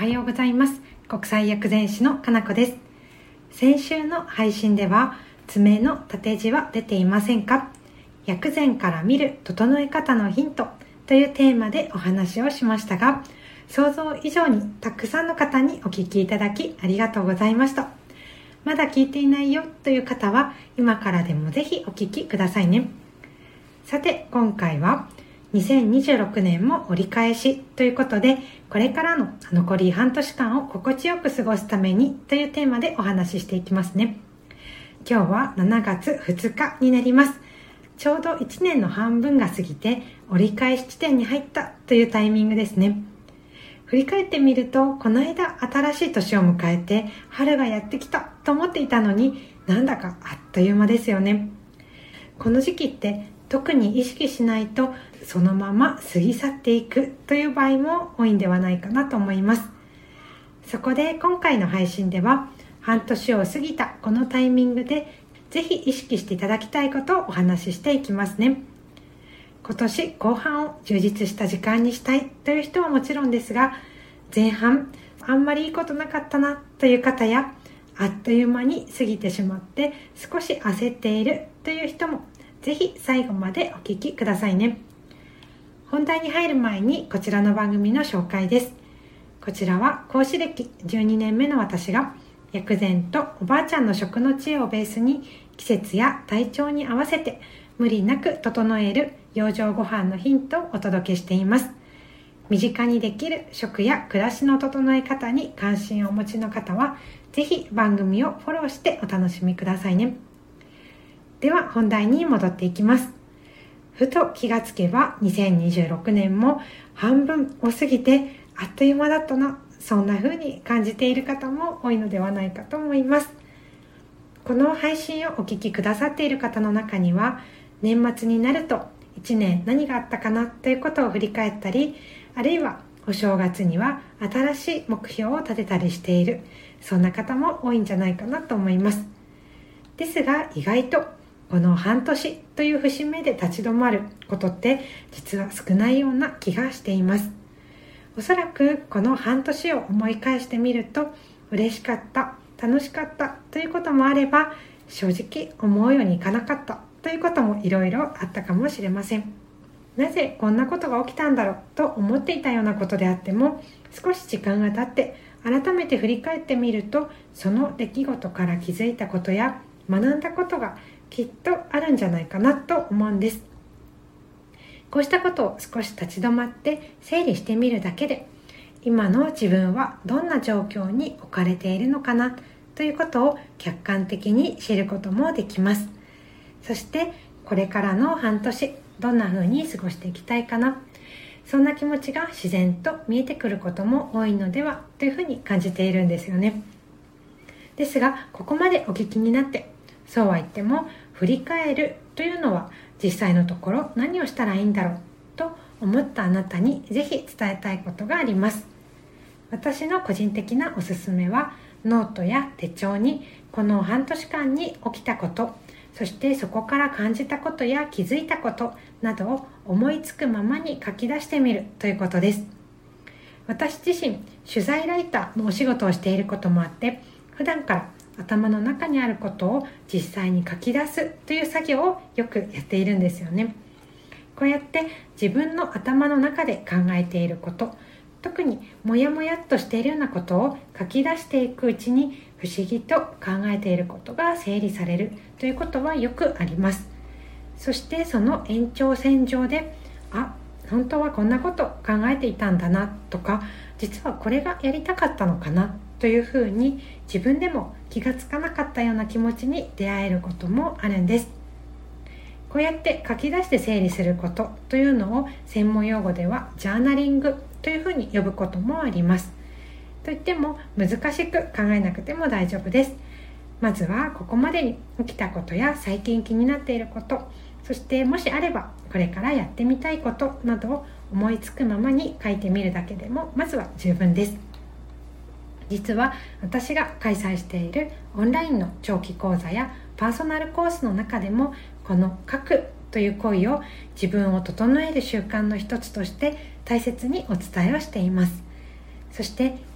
はようございます。国際薬膳師のかなこです。先週の配信では、爪の縦じは出ていませんか？薬膳から見る整え方のヒントというテーマでお話をしましたが、想像以上にたくさんの方にお聞きいただきありがとうございました。まだ聞いていないよという方は、今からでもぜひお聞きくださいね。さて、今回は2026年も折り返しということで、これからの残り半年間を心地よく過ごすためにというテーマでお話ししていきますね。今日は7月2日になります。ちょうど1年の半分が過ぎて折り返し地点に入ったというタイミングですね。振り返ってみると、この間新しい年を迎えて春がやってきたと思っていたのに、なんだかあっという間ですよね。この時期って特に意識しないとそのまま過ぎ去っていくという場合も多いんではないかなと思います。そこで今回の配信では、半年を過ぎたこのタイミングでぜひ意識していただきたいことをお話ししていきますね。今年後半を充実した時間にしたいという人はもちろんですが、前半あんまりいいことなかったなという方や、あっという間に過ぎてしまって少し焦っているという人も、ぜひ最後までお聞きくださいね。本題に入る前にこちらの番組の紹介です。こちらは講師歴12年目の私が、薬膳とおばあちゃんの食の知恵をベースに、季節や体調に合わせて無理なく整える養生ご飯のヒントをお届けしています。身近にできる食や暮らしの整え方に関心をお持ちの方は、ぜひ番組をフォローしてお楽しみくださいね。では本題に戻っていきます。ふと気がつけば2026年も半分を過ぎてあっという間だったな、そんな風に感じている方も多いのではないかと思います。この配信をお聞きくださっている方の中には、年末になると1年何があったかなということを振り返ったり、あるいはお正月には新しい目標を立てたりしている、そんな方も多いんじゃないかなと思います。ですが意外とこの半年という節目で立ち止まることって実は少ないような気がしています。おそらくこの半年を思い返してみると、嬉しかった、楽しかったということもあれば、正直思うようにいかなかったということもいろいろあったかもしれません。なぜこんなことが起きたんだろうと思っていたようなことであっても、少し時間が経って改めて振り返ってみると、その出来事から気づいたことや学んだことがきっとあるんじゃないかなと思うんです。こうしたことを少し立ち止まって整理してみるだけで、今の自分はどんな状況に置かれているのかなということを客観的に知ることもできます。そしてこれからの半年、どんな風に過ごしていきたいかな、そんな気持ちが自然と見えてくることも多いのではというふうに感じているんですよね。ですが、ここまでお聞きになって、そうは言っても振り返るというのは実際のところ何をしたらいいんだろうと思ったあなたにぜひ伝えたいことがあります。私の個人的なおすすめは、ノートや手帳にこの半年間に起きたこと、そしてそこから感じたことや気づいたことなどを思いつくままに書き出してみるということです。私自身取材ライターのお仕事をしていることもあって、普段から頭の中にあることを実際に書き出すという作業をよくやっているんですよね。こうやって自分の頭の中で考えていること、特にモヤモヤっとしているようなことを書き出していくうちに、不思議と考えていることが整理されるということはよくあります。そしてその延長線上で、本当はこんなこと考えていたんだなとか、実はこれがやりたかったのかなというふうに、自分でも気がつかなかったような気持ちに出会えることもあるんです。こうやって書き出して整理することというのを、専門用語ではジャーナリングというふうに呼ぶこともあります。といっても難しく考えなくても大丈夫です。まずはここまでに起きたことや最近気になっていること、そしてもしあればこれからやってみたいことなどを思いつくままに書いてみるだけでもまずは十分です。実は私が開催しているオンラインの長期講座やパーソナルコースの中でも、この書くという行為を自分を整える習慣の一つとして大切にお伝えをしています。そして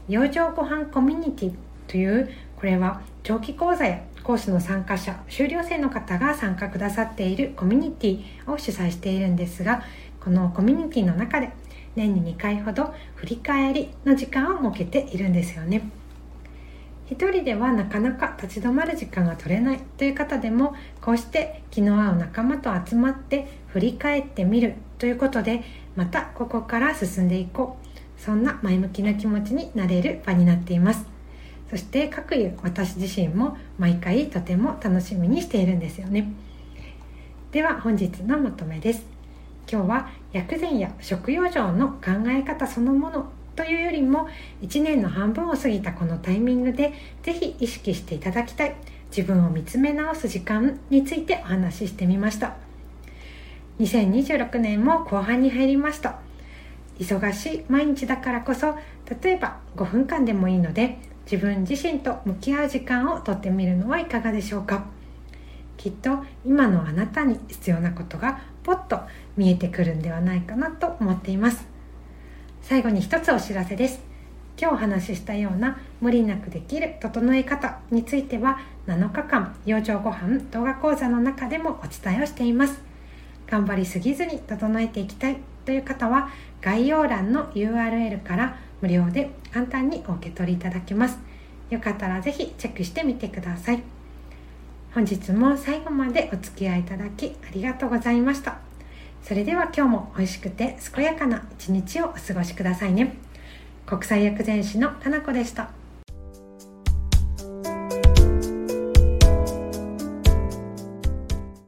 養生ごはんコミュニティという、これは長期講座やコースの参加者、修了生の方が参加くださっているコミュニティを主催しているんですが、このコミュニティの中で年に2回ほど振り返りの時間を設けているんですよね。一人ではなかなか立ち止まる時間が取れないという方でも、こうして気の合う仲間と集まって振り返ってみるということで、またここから進んでいこう、そんな前向きな気持ちになれる場になっています。そしてかくいう私自身も毎回とても楽しみにしているんですよね。では本日のまとめです。今日は薬膳や食養生の考え方そのものというよりも、1年の半分を過ぎたこのタイミングでぜひ意識していただきたい自分を見つめ直す時間についてお話ししてみました。2026年も後半に入りました。忙しい毎日だからこそ、例えば5分間でもいいので自分自身と向き合う時間をとってみるのはいかがでしょうか。きっと今のあなたに必要なことがポッと見えてくるんではないかなと思っています。最後に一つお知らせです。今日お話ししたような無理なくできる整え方については7日間養生ごはん動画講座の中でもお伝えをしています。頑張りすぎずに整えていきたいという方は概要欄の URL から無料で簡単にお受け取りいただけます。よかったらぜひチェックしてみてください。本日も最後までお付き合いいただきありがとうございました。それでは今日も美味しくて健やかな一日をお過ごしくださいね。国際薬膳師のかなこでした。